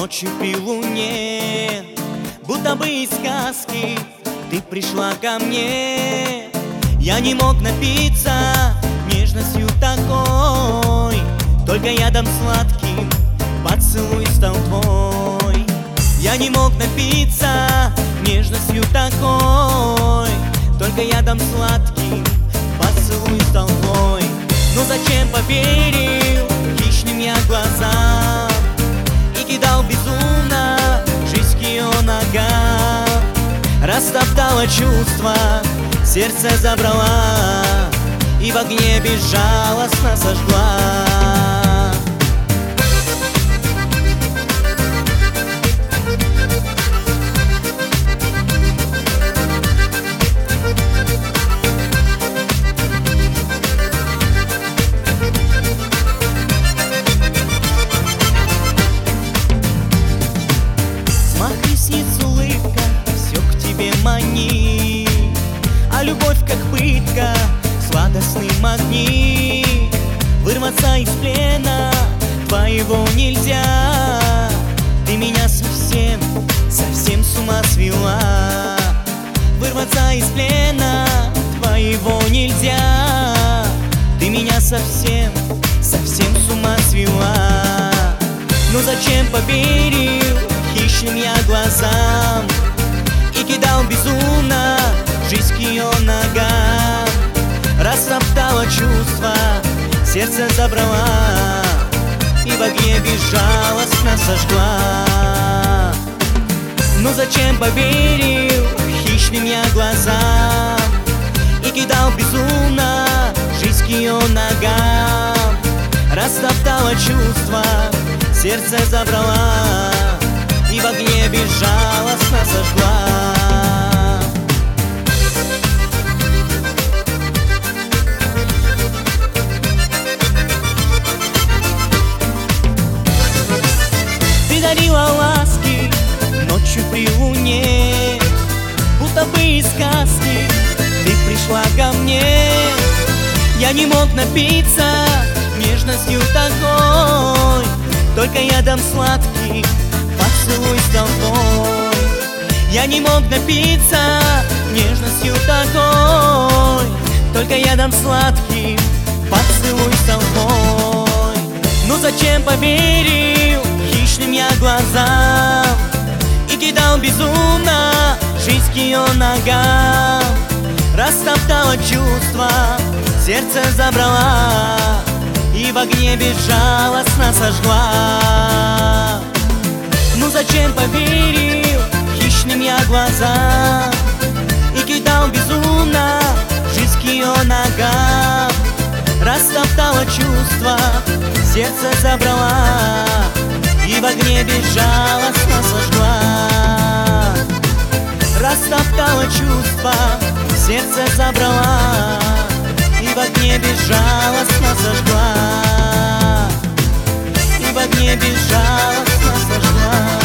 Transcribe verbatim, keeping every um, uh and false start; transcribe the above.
Ночью при луне, будто бы из сказки, ты пришла ко мне. Я не мог напиться нежностью такой, только ядом сладким поцелуй стал твой. Я не мог напиться нежностью такой, только ядом сладким поцелуй стал твой. Но зачем поверил хищным я глазам и кидал безумно жизнь к ее ногам? Растоптала чувства, сердце забрала и в огне безжалостно сожгла. Манит, а любовь как пытка, сладостный магнит. Вырваться из плена твоего нельзя, ты меня совсем, совсем с ума свела. Вырваться из плена твоего нельзя, ты меня совсем, совсем с ума свела. Но зачем поверил хищным я глазам и кидал безумно жизнь к ее ногам? Растоптала чувства, сердце забрала и в огне безжалостно сожгла. Но зачем поверил хищным я глазам и кидал безумно жизнь к ее ногам? Растоптала чувства, сердце забрала и в огне безжалостно сожгла. Ты дарила ласки ночью при луне, будто бы из сказки ты пришла ко мне. Я не мог напиться нежностью такой, только ядом сладким поцелуй стал твой. Я не мог напиться нежностью такой, только ядом сладким поцелуй стал твой. Но зачем поверил хищным я глазам и кидал безумно жизнь к ее ногам? Растоптала чувства, сердце забрала и в огне безжалостно сожгла. Ну зачем поверил хищным я глазам и кидал безумно жизнь к ее ногам? Растоптала чувства, сердце забрала и в огне безжалостно сожгла. Растоптала чувства, сердце забрала и в огне безжалостно сожгла. И в огне безжалостно сожгла.